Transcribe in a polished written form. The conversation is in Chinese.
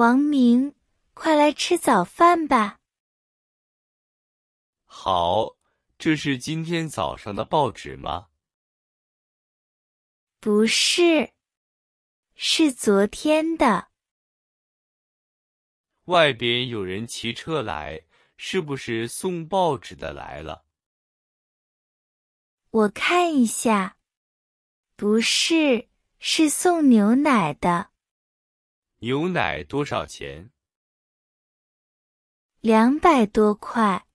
王明，快来吃早饭吧。 好，这是今天早上的报纸吗？ 不是，是昨天的。 外边有人骑车来，是不是送报纸的来了？ 我看一下，不是，是送牛奶的。 牛奶多少钱？ 200多块。